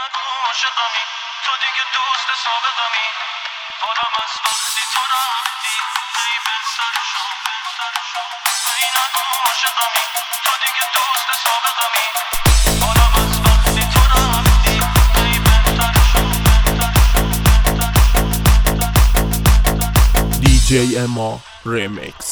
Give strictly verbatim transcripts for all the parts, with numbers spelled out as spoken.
نگو عاشقمی، تو دیگه دوست سابقمی. حالم از وقتی تو رفتی ای بهتر شد. ای نگو عاشقمی، تو دیگه دوست سابقمی. حالم از وقتی تو رفتی ای بهتر شد. دی جی اما ریمیکس.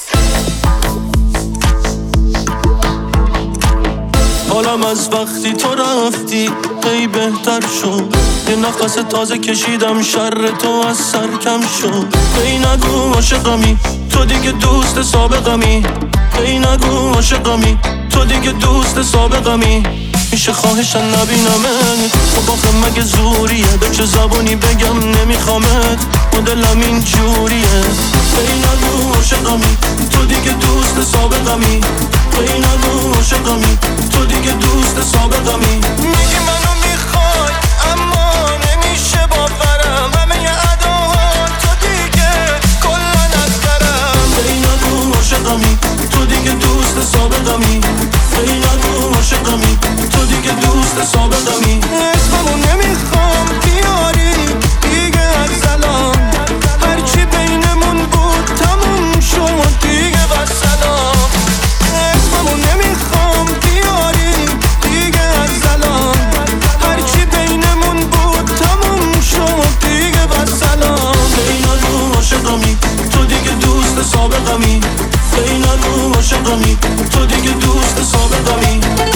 حالم از وقتی تو رفتی ای بهتر شد. یه نفس تازه کشیدم شر تو از سر کم شد. ای نگو عاشقمی، تو دیگه دوست سابقمی. ای نگو عاشقمی، تو دیگه دوست سابقمی. میشه خواهشن نبینمت، خب آخه مگه زوریه؟ به چه زبانی بگم نمیخوامت، مدلم این جوریه. ای نگو عاشقمی، تو دیگه دوست سابقمی. ای نگو عاشقمی، تو دیگه دوست سابقمی. میگی منو میخوای اما نمیشه باورم، همه اداها تو دیگه کلا نظرم. ای نگو عاشقمی، تو دیگه دوست سابقمی. ای نگو عاشقمی، تو دیگه دوست سابقمی. اسممو نمیخوام بیاری دیگه از الان، هرچی بینمون بود تموم شد دیگه والسلام. اسممو نمیخوام بیاری دیگه از الان، هرچی بینمون بود تموم شد دیگه والسلام. ای نگو عاشقمی، تو دیگه دوست سابقمی. ای نگو عاشقمی، تو دیگه دوست سابقمی.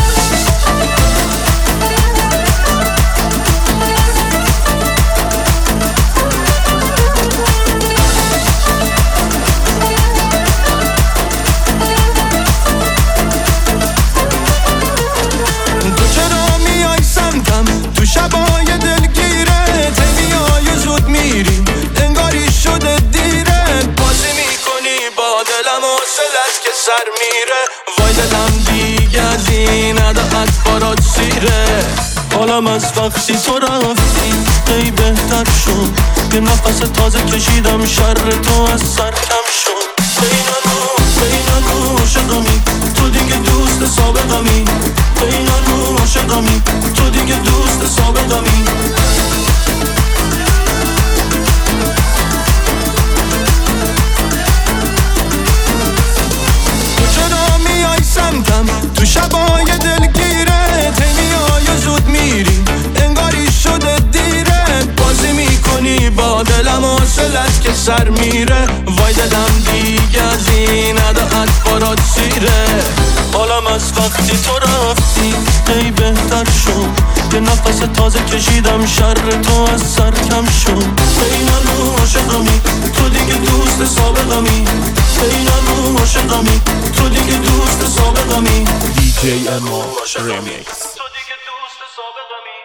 شبای دلگیرت میای زود میری، انگاری شده دیرت. بازی میکنی با دلم و حوصلت که سر میره. وای دلم دیگه از این عداعت برات سیره. حالم از وقتی تو رفتی ای بهتر شد. یه نفس تازه کشیدم شر تو از سر کم شد. ای نگو ای نگو عاشقمی، تو دیگه دوست سابقمی. ای نگو عاشقمی، تو دیگه دوست سابقمی. تو چرا میای سمتم تو شبای دلگیرت، میای زود میری انگاری شده دیرت. بازی میکنی با دلم و حوصلت که سر میره. وای دلم دیگه از این عداعت برات سیره. حالم از وقتی تو رفتی ای بهتر شد. یه نفس تازه کشیدم شر تو از سر کم شد. ای نگو عاشقمی، تو دیگه دوست سابقمی. ای نگو عاشقمی، تو دیگه دوست سابقمی. دی جی اما ریمیکس. تو دیگه دوست سابقمی.